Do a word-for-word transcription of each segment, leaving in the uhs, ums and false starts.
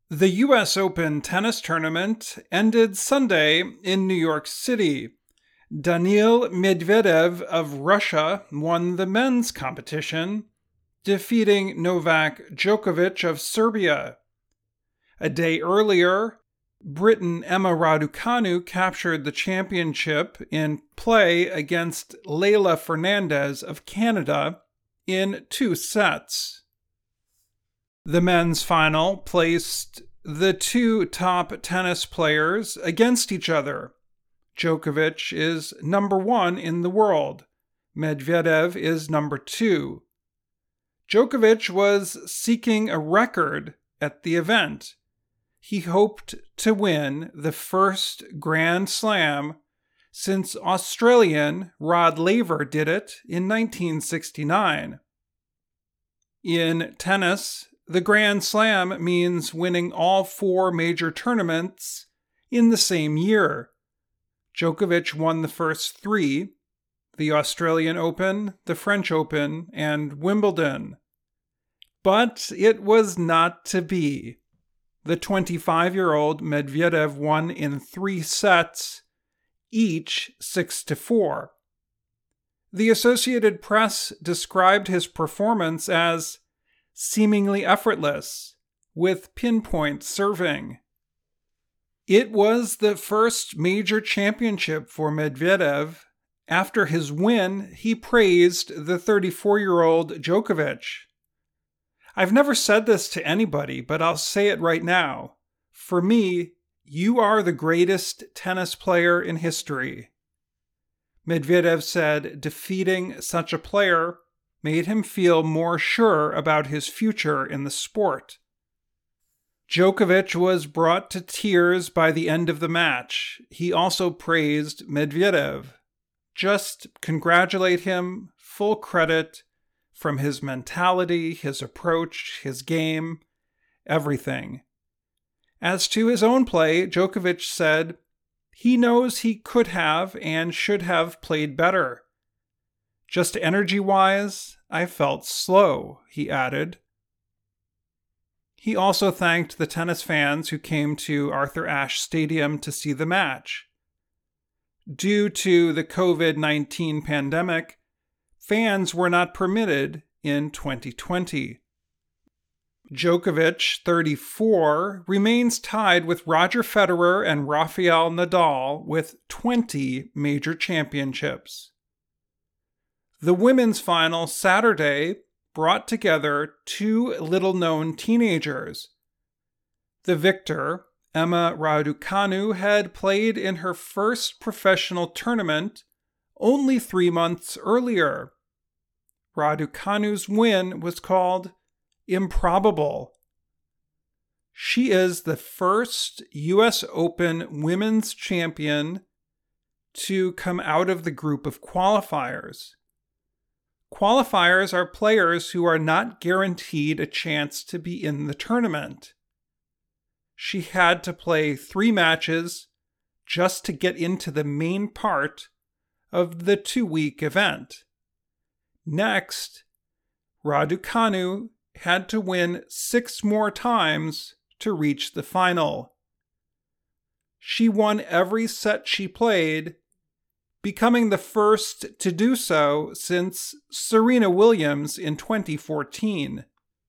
The U S Open tennis tournament ended Sunday in New York City. Daniil Medvedev of Russia won the men's competition, defeating Novak Djokovic of Serbia. A day earlier, Briton Emma Raducanu captured the championship in play against Leylah Fernandez of Canada in two sets. The men's final placed the two top tennis players against each other. Djokovic is number one in the world. Medvedev is number two. Djokovic was seeking a record at the event. He hoped to win the first Grand Slam since Australian Rod Laver did it in nineteen sixty-nine. In tennis, the Grand Slam means winning all four major tournaments in the same year. Djokovic won the first three: the Australian Open, the French Open, and Wimbledon. But it was not to be. The twenty-five-year-old Medvedev won in three sets, each six to four. The Associated Press described his performance as seemingly effortless, with pinpoint serving. It was the first major championship for Medvedev. After his win, he praised the thirty-four-year-old Djokovic. I've never said this to anybody, but I'll say it right now. For me, you are the greatest tennis player in history. Medvedev said defeating such a player made him feel more sure about his future in the sport. Djokovic was brought to tears by the end of the match. He also praised Medvedev. Just congratulate him, full credit from his mentality, his approach, his game, everything. As to his own play, Djokovic said he knows he could have and should have played better. Just energy-wise, I felt slow, he added. He also thanked the tennis fans who came to Arthur Ashe Stadium to see the match. Due to the covid nineteen pandemic, fans were not permitted in twenty twenty. Djokovic, thirty-four, remains tied with Roger Federer and Rafael Nadal with twenty major championships. The women's final Saturday brought together two little-known teenagers. The victor, Emma Raducanu, had played in her first professional tournament only three months earlier. Raducanu's win was called improbable. She is the first U S Open women's champion to come out of the group of qualifiers. Qualifiers are players who are not guaranteed a chance to be in the tournament. She had to play three matches just to get into the main part of the two-week event. Next, Raducanu had to win six more times to reach the final. She won every set she played, becoming the first to do so since Serena Williams in twenty fourteen.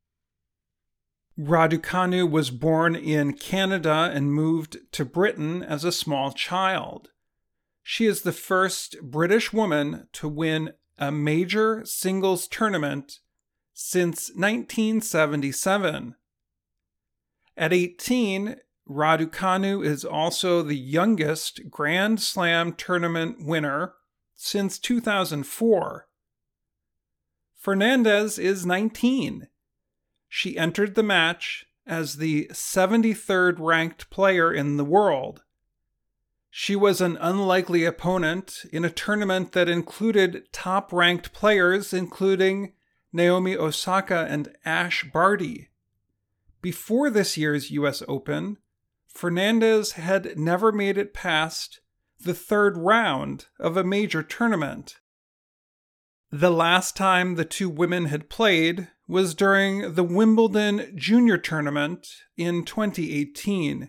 Raducanu was born in Canada and moved to Britain as a small child. She is the first British woman to win a major singles tournament since nineteen seventy-seven. At eighteen, Raducanu is also the youngest Grand Slam tournament winner since two thousand four. Fernandez is nineteen. She entered the match as the seventy-third ranked player in the world. She was an unlikely opponent in a tournament that included top-ranked players including Naomi Osaka and Ash Barty. Before this year's U S Open, Fernandez had never made it past the third round of a major tournament. The last time the two women had played was during the Wimbledon Junior Tournament in twenty eighteen.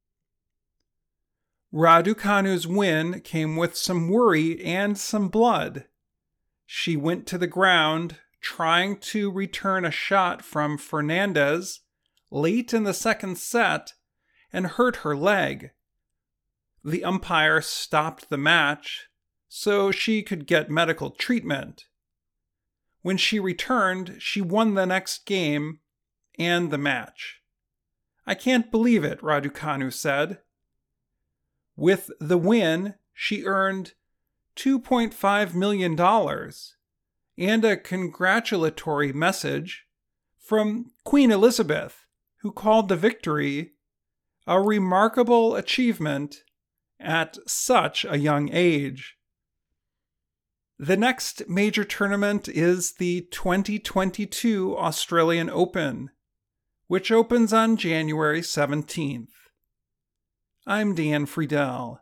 Raducanu's win came with some worry and some blood. She went to the ground trying to return a shot from Fernandez late in the second set and hurt her leg. The umpire stopped the match so she could get medical treatment. When she returned, she won the next game and the match. "I can't believe it," Raducanu said. With the win, she earned two point five million dollars and a congratulatory message from Queen Elizabeth, who called the victory a remarkable achievement at such a young age. The next major tournament is the twenty twenty-two Australian Open, which opens on January seventeenth. I'm Dan Friedel.